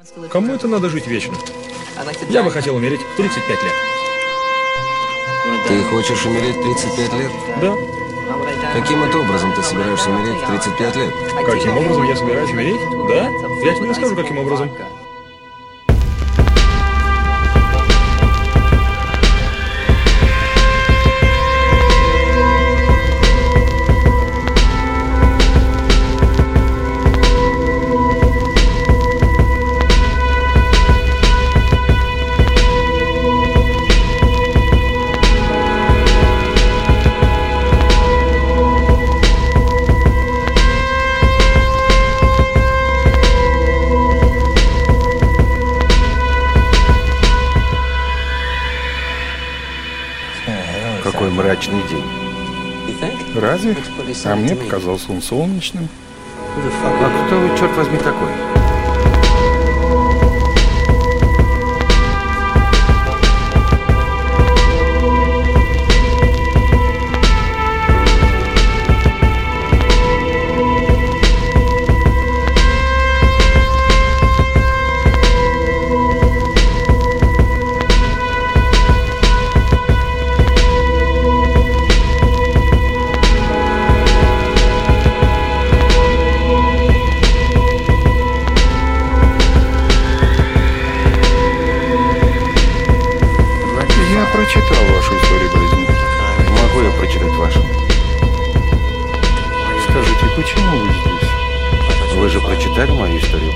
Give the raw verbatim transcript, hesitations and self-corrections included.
Кому это надо жить вечно? Я бы хотел умереть в тридцать пять лет. Ты хочешь умереть в тридцать пять лет? Да. Каким это образом ты собираешься умереть в тридцать пять лет? Каким образом я собираюсь умереть? Да? Я тебе расскажу, каким образом. Какой мрачный день. Разве? А мне показался он солнечным. А кто вы, черт возьми, такой? Я прочитал вашу историю болезни. Могу я прочитать вашу? Скажите, почему вы здесь? Вы же прочитали мою историю